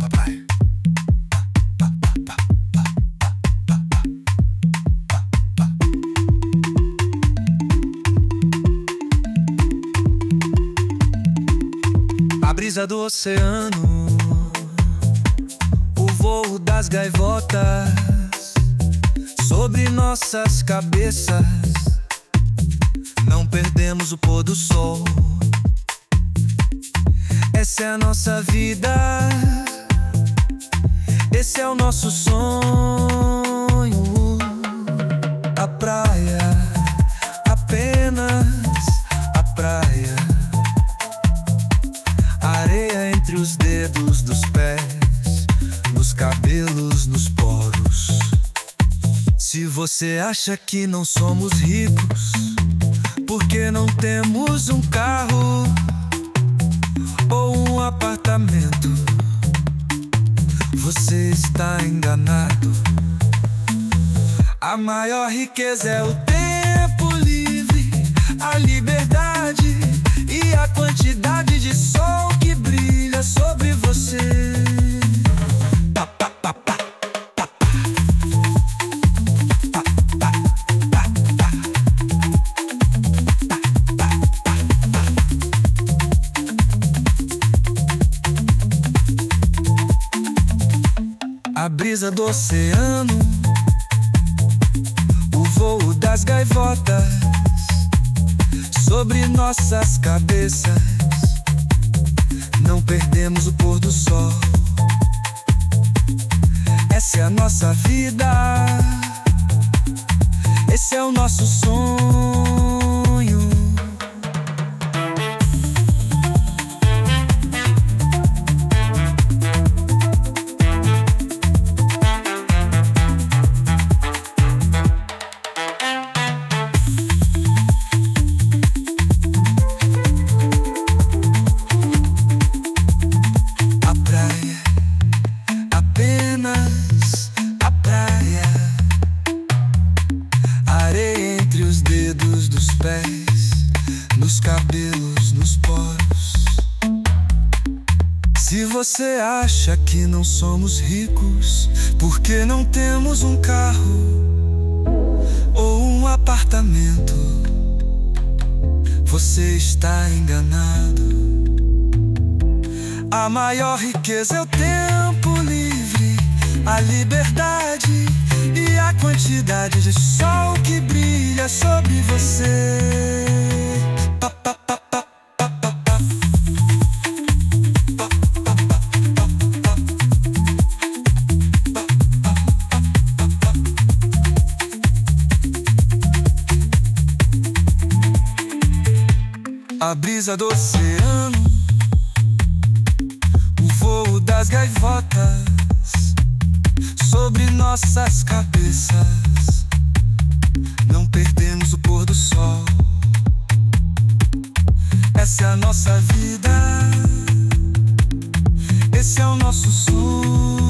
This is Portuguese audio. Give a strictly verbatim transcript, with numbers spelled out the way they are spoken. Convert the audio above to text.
A brisa do oceano, o voo das gaivotas sobre nossas cabeças. Não perdemos o pôr do sol. Essa é a nossa vida, esse é o nosso sonho. A praia, apenas a praia. Areia entre os dedos dos pés, nos cabelos, nos poros. Se você acha que não somos ricos, porque não temos um carro ou um apartamento, você está enganado. A maior riqueza é o tempo livre, a liberdade e a quantidade de sol que brilha sobre você. Pa, pa, pa, pa, pa, pa. Pa, pa, pa, pa. A brisa do oceano, o voo das gaivotas sobre nossas cabeças. Não perdemos o pôr do sol. Essa é a nossa vida, esse é o nosso sonho. A praia, areia entre os dedos dos pés, nos cabelos, nos poros. Se você acha que não somos ricos, porque não temos um carro ou um apartamento, você está enganado. A maior riqueza é o tempo livre, a liberdade e a quantidade de sol que brilha sobre você. Pa, pa, pa, pa, pa, pa, pa. Pa, pa, pa, pa, pa. A brisa do oceano, o voo das gaivotas sobre nossas cabeças. Não perdemos o pôr do sol. Essa é a nossa vida, esse é o nosso sonho.